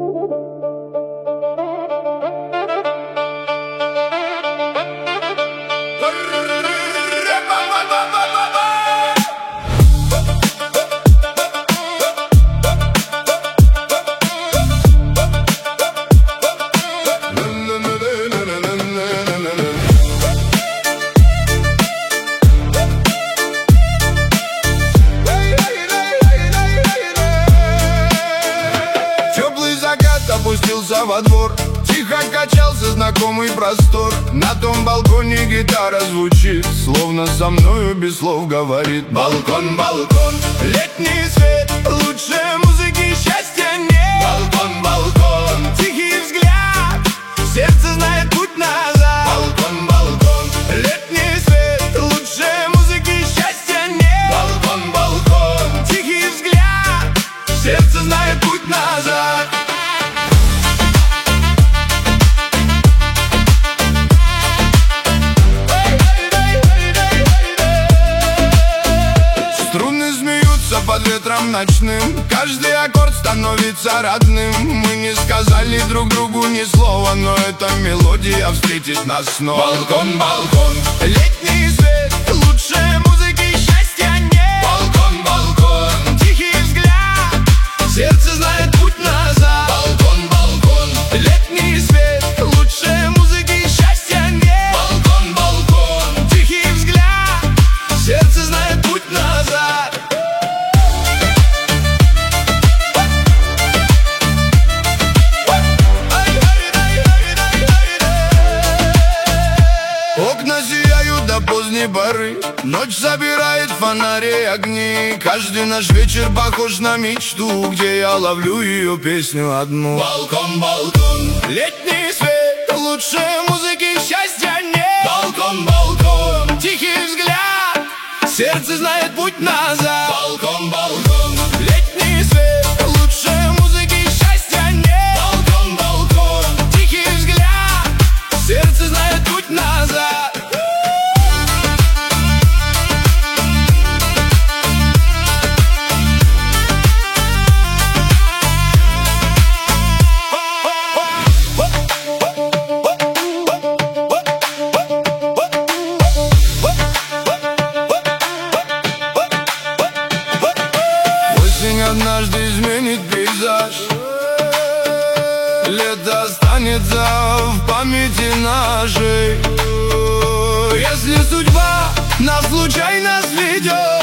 Опустился во двор, тихо качался знакомый простор. На том балконе гитара звучит, словно со мною без слов говорит. Балкон, балкон, летний свет, лучше музыки счастья нет. Балкон, балкон, тихий взгляд, сердце знает путь назад. Балкон, балкон, летний свет, лучше музыки счастья нет. Балкон, балкон, тихий взгляд, сердце знает путь назад. Под ветром ночным каждый аккорд становится родным. Мы не сказали друг другу ни слова, но эта мелодия встретит нас снова. Балкон, балкон, летний свет, лучше музыки счастья нет. Балкон, балкон, тихий взгляд, сердце знает путь назад. Балкон, балкон, летний свет, лучше музыки счастья нет. Балкон, балкон, тихий взгляд, сердце знает путь назад. Окна сияют до поздней поры, ночь собирает фонари, огни. Каждый наш вечер похож на мечту, где я ловлю ее песню одну. Балкон, балкон, летний свет, лучше музыки счастья нет. Балкон, балкон, тихий взгляд, сердце знает путь назад. Балкон, балкон, летний свет, лучше музыки счастья нет. Балкон, балкон, тихий взгляд, сердце знает путь назад. Осень однажды изменит пейзаж, лето останется в памяти нашей. Если судьба нас случайно сведет,